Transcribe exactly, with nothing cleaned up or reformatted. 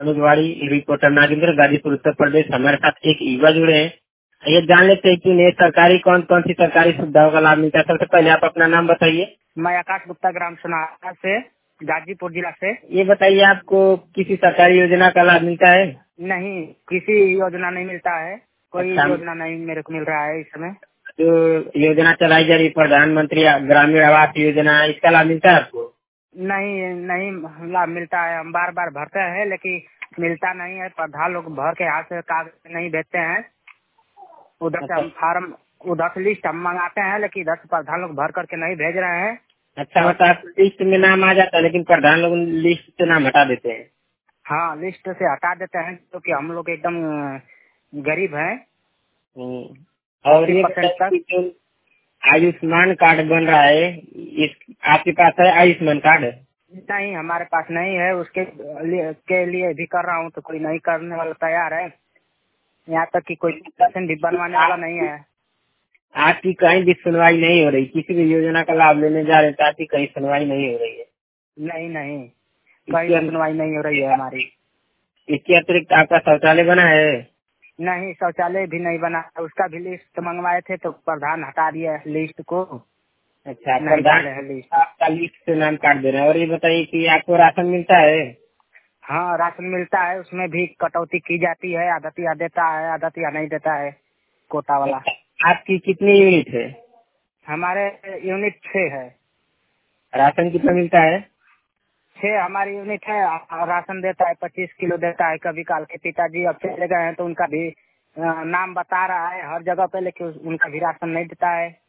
अनुजवाड़ी reporter Nagendra, Ghazipur Uttar Pradesh. हमारे साथ एक युवा जुड़े हैं। ये जान लेते हैं कि इन्हें सरकारी कौन कौन सी सरकारी सुविधाओं का लाभ मिलता है। सबसे पहले आप अपना नाम बताइए। मैं आकाश गुप्ता, ग्राम सोनारा से, गाजीपुर जिला से। ये बताइए, आपको किसी सरकारी योजना का लाभ मिलता है? नहीं, किसी योजना नहीं मिलता है। कोई अच्छा। योजना नहीं मेरे को मिल रहा है इस समय। जो योजना चलाई जा रही है प्रधानमंत्री ग्रामीण आवास योजना, इसका लाभ मिलता है आपको? नहीं नहीं लाभ मिलता है। हम बार बार भरते हैं लेकिन मिलता नहीं है। प्रधान लोग भर के हाथ से कागज नहीं भेजते हैं। उधर से हम फार्म, उधर से लिस्ट हम मंगाते हैं लेकिन इधर से प्रधान लोग भर करके नहीं भेज रहे हैं। अच्छा, मतलब लिस्ट में नाम आ जाता है लेकिन प्रधान लोग लिस्ट से नाम हटा देते हैं। हाँ, लिस्ट से हटा देते हैं क्योंकि हम लोग एकदम गरीब हैं। और ये बताइए, जो आयुष्मान कार्ड बन रहा है, इस आपके पास है आयुष्मान कार्ड? नहीं, हमारे पास नहीं है। उसके लिए, के लिए भी कर रहा हूँ तो कोई नहीं करने वाला तैयार है। यहाँ तक कि कोई पेंशन भी बनवाने वाला नहीं है। आपकी कहीं भी सुनवाई नहीं हो रही? किसी भी योजना का लाभ लेने जा रहे हैं तो आपकी कहीं सुनवाई नहीं हो रही है? नहीं नहीं, कहीं सुनवाई नहीं हो रही है हमारी। इसके अतिरिक्त आपका शौचालय बना है? नहीं, शौचालय भी नहीं बना। उसका भी लिस्ट मंगवाए थे तो प्रधान हटा दिया लिस्ट को। अच्छा, नहीं डाले है लिस्ट। आपका लिस्ट से नाम काट दे रहे हैं। और ये बताइए कि आपको राशन मिलता है? हाँ, राशन मिलता है। उसमें भी कटौती की जाती है। आदतिया देता है, आदतिया नहीं देता है, कोटा वाला। आपकी कितनी यूनिट है? हमारे यूनिट छह है। राशन कितना मिलता है? छह हमारी यूनिट है। राशन देता है, पच्चीस किलो देता है। कभी काल के पिताजी अब चले गए हैं तो उनका भी नाम बता रहा है हर जगह पे, लेकिन उनका भी राशन नहीं देता है।